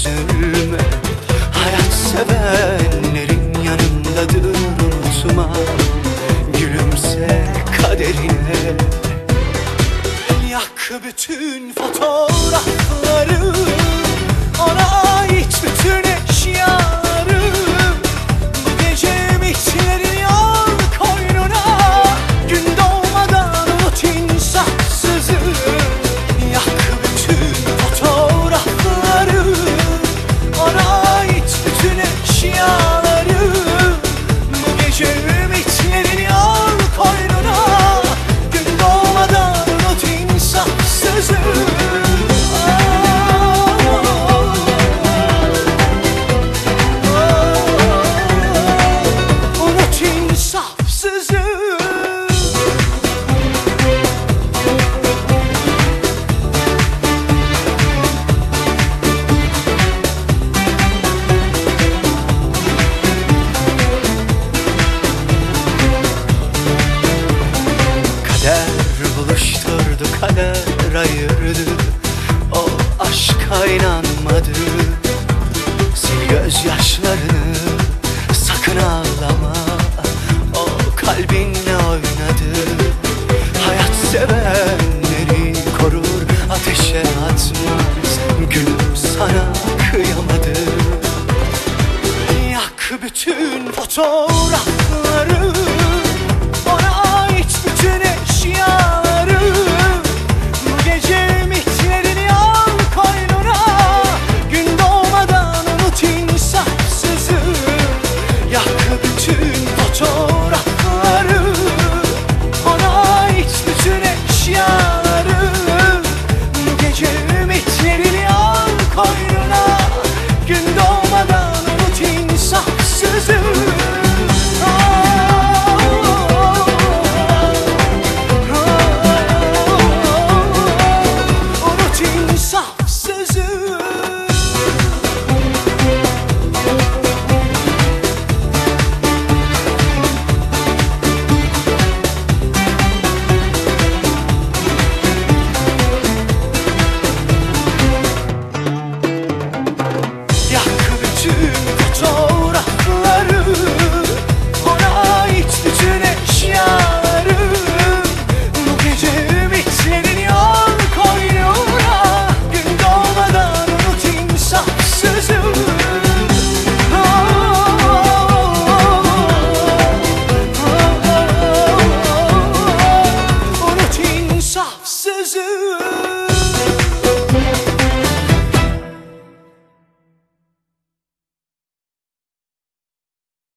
üzülme. Hayat sevenlerin yanındadır, unutma. Gülümse kaderine. Yak bütün fotoğrafları, ona ait bütün eşyaları. Bu gece ümitlerin yol koynuna, gün doğmadan unut insafsızı. Yak bütün fotoğrafları, ona ait bütün eşyaları. Bu gece ümitlerin yol koynuna, gün doğmadan unut insafsızı. Unut insafsızı. Kader buluşturdu, kader ayırdı. O aşka inanmadı. Sil gözyaşlarını, sakın ağlama. O kalbinle oynadı. Hayat sevenleri korur, ateşe atmaz. Gülüm sana kıyamadı. Yak bütün fotoğrafları,